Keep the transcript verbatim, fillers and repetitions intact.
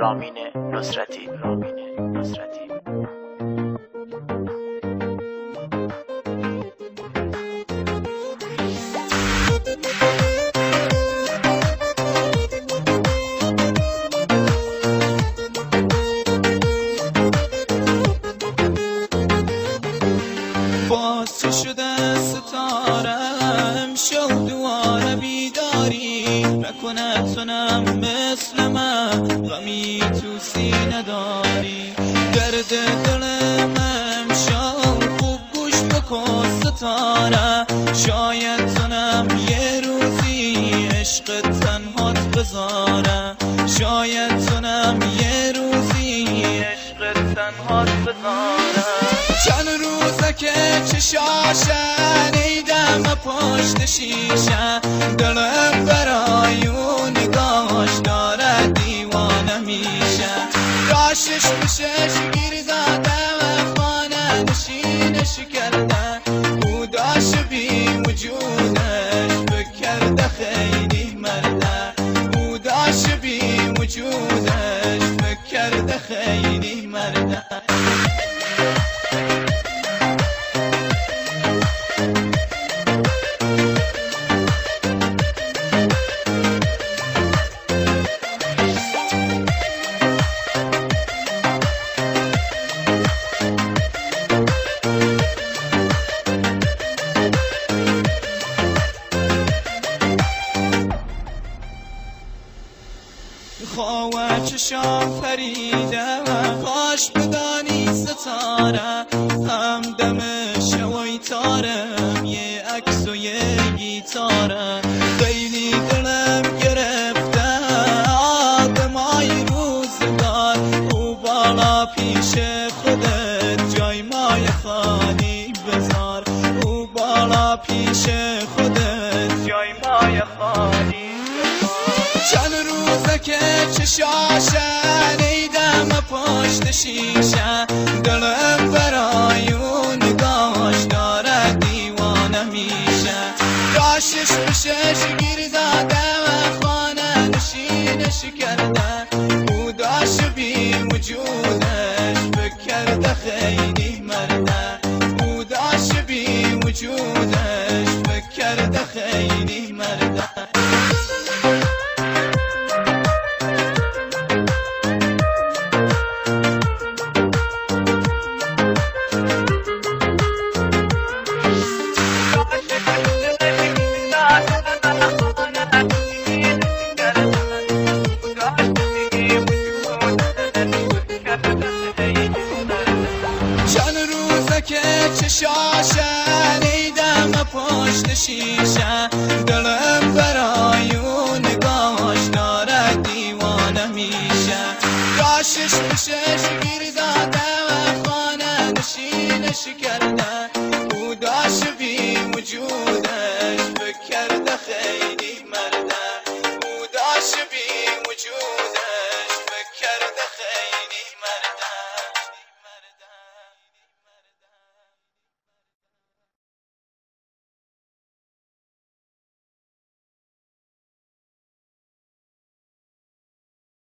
رامین نصرتی رامین نصرتی باز چه شده ستارم شو دوار بیداری نکنه تونم مثل من غمی تو سینه داری درد دلم امشب خوب گوش بکن ستاره شاید تونم یه روزی عشق تنهات بذاره شاید تونم یه روزی عشق تنهات بذاره چند روزه که چشاشه نیدم پشت شیشه دلم برای اون نگاهش داره دیوانه میشه داشتش میشش گیر زدم خانه نشینش کرده او داشت بی وجودش بکرده خیلی مرده او داشت بی وجودش بکرده خیلی مرده خواه چشام فریده کاش بدانی ستاره هم دم شوی تارم یه عکس و یه گیتاره خیلی دلم گرفته آدمای روزگار او بالا پیش خودت جای مای خالی بذار او بالا پیش خودت جای مای خالی چند روزه که چشاشه نیدم پشت شیشه دلم برای اون نگاهش داره دیوانه میشه داشتش بشش گیر زدم خانه نشینش کرده او داشت بی وجودش بکرده خیلی مرده او داشت بی وجودش بکرده خیلی مرده که چشاشه نیدم پشت شیشه دلم برای اون نگاهش داره دیوانه میشه داشتش بشش گیر زدم خانه نشینش کرده